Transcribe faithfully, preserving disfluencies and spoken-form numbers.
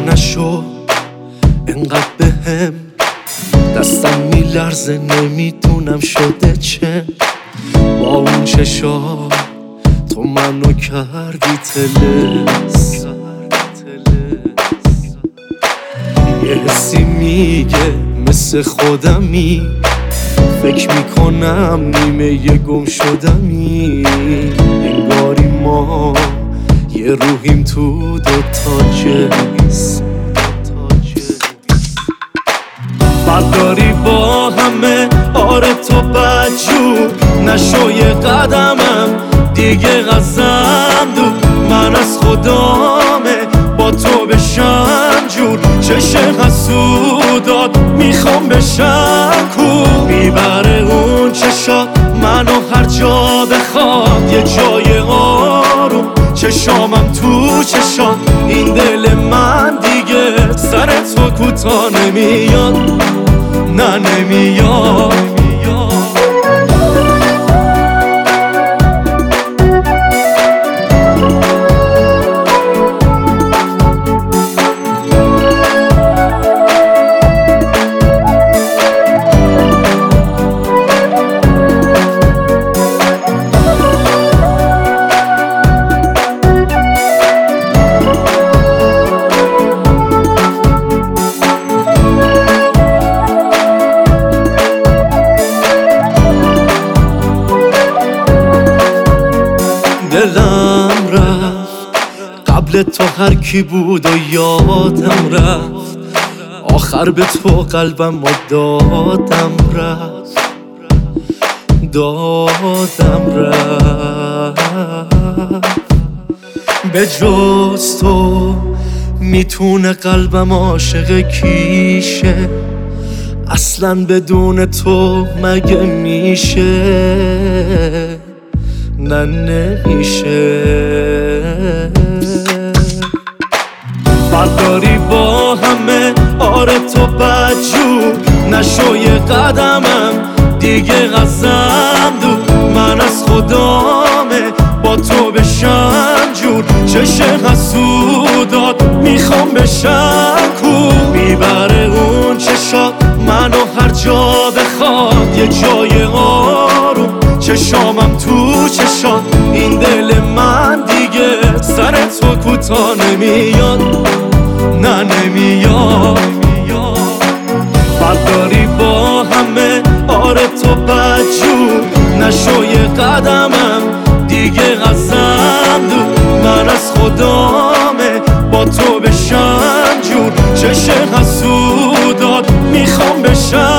نشو انقدر بهم، دستم میلرزه نمیدونم شده چه. با اون چشا تو منو کردی تلس، یه حسی میگه مثل خودمی، فکر میکنم نیمه یه گم شدمی. انگاری ما یه روحیم تو دوتا جنس، برداری با همه آره تو بدجور نشو یه قدمم دیگه غزم دور. من از خدامه با تو بشم جور، چشم حسودات میخوام بشم کور. میبره اون چشات منو هر جا بخواد، یه جای آروم چشامم تو چشات. این دل من دیگه سر تو کوتاه نمیاد، نه نمیاد. دلم رفت قبل تو هر کی بود و یادم رفت، آخر به تو قلبم و دادم رفت، دادم رفت. به جز تو میتونه قلبم عاشق کیشه، اصلا بدون تو مگه میشه؟ نه نمیشه. برداری با همه آره تو بدجور نشو یه قدمم دیگه غزم دور. من از خدامه با تو بشم جور، چشم حسودات میخوام بشم کور. میبره اون چشات منو هر جا بخواد، یه جای آروم چشامم تو چشات. این دل من دیگه سر تو کوتاه نمیاد، نه نمیاد. برداری با همه آره تو بدجور نشو یه قدمم دیگه غزم دور. من از خدامه با تو بشم جور، چشم حسودات میخوام بشم